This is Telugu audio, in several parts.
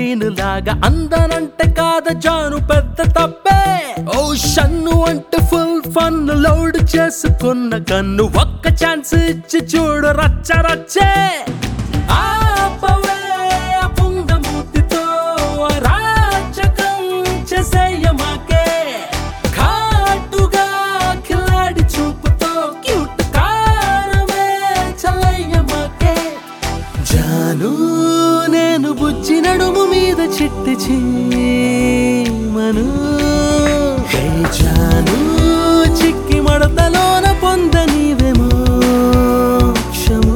సబ్మరీన్ లాగా అందానంటే కాద జాను పెద్ద తప్పే ఓషన్ను అంటే ఫుల్ ఫన్ లోడ్ చేసుకున్న కన్ను ఒక్క ఛాన్స్ ఇచ్చి చూడు రచ్చ రచ్చే ఆపవే పుంగమూతితో రాచకం చేసేయమాకే ఘాటుగా కిలాడి చూపుతో క్యూట్ కారమే చల్లయ్యమాకే జాను నేను బుజ్జి నడుము మీద చిట్టి చీమను హే జాను చిక్కి మడతలోన పొంద నీవేమో క్షము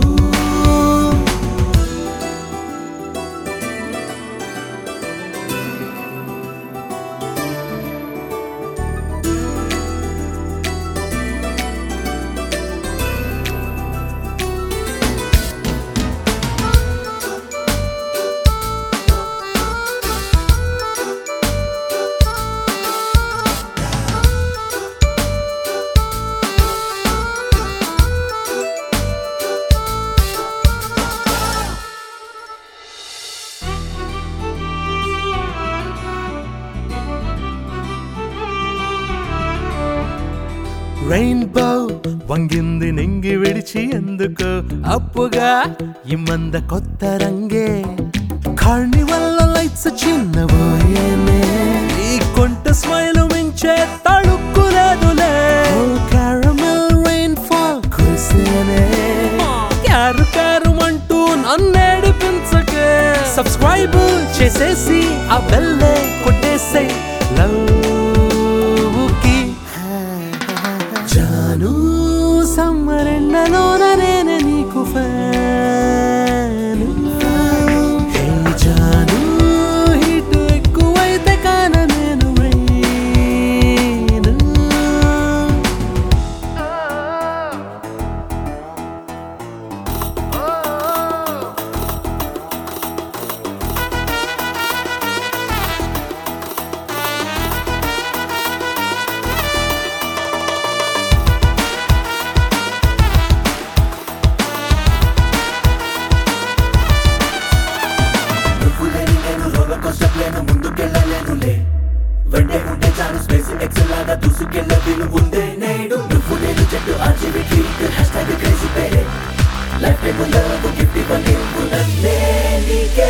రెయిన్బో వంగింది నింగి విడిచి ఎందుకు అప్పుగా ఇమ్మంద కొత్త రంగే కార్నివల్ లైట్స్ చిన్నబోయేనే ఈ కొంట స్మైల్ మించే తడుక్కులేదులే క్యారమెల్ రెయిన్ ఫాల్ కురిసేనే క్యారు క్యారు అంటూ నన్నేడిపించకే సబ్స్క్రైబ్ చేసేసి ఆ బెల్లే కొట్టేసే లవ్ జాను సమ్మరెండలోన నేనే నీకు ఫ్యాను హే జాను హీట్ ఎక్కువైతే కాన నేను రైను ముందుకెళ్ళలేనులే వెంటే ఉంటే చాలు స్పేస్ ఎక్సెల్ లాగా దూసుకెళ్ళ వీలు ఉందే నేడు నువ్వు నేను చెట్టు ఆర్జీవి ట్వీట్ హ్యాష్‌ట్యాగ్ క్రేజీ పేరే లైఫ్ టైం లవ్ గిఫ్ట్ ఇవ్వని ఉన్నదే నీకే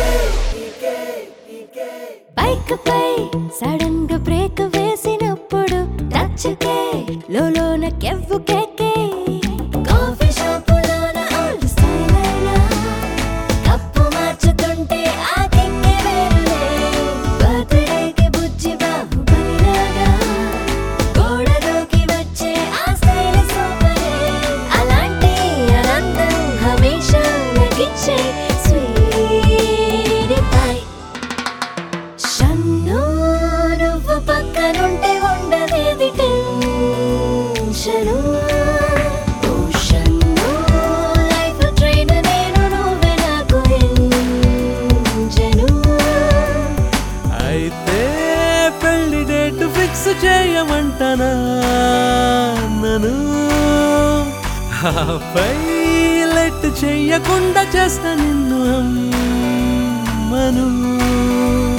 బైక్ పై సడన్ గా బ్రేక్ వేసినప్పుడు టచ్ కే లోలోన కెవ్వు కేకే కాఫీ షాపులోన ఓల్డ్ స్టైల్ అయినా కప్పు మార్చుతుంటే ఆ కిక్కే వేరులే బర్త్డేకి బుజ్జి బాబు బలిలాగా గోడలోకి వచ్చే ఆ స్టైల్ సూపరే అలాంటి ఆనందం హమేషా నగిచ్చే స్వీట్ పై షన్ను నువ్వు పక్కనుంటే ఉండదేది టెన్షను ఓ షన్ను లైఫ్ ట్రైన్ నేను నువ్వే నాకు ఎంజను అయితే పెళ్లి డేట్ ఫిక్స్ చేయమంటనా నన్ను ఆపై లెట్ చెయ్యకుండా చేస్తా నిన్ను అమ్మను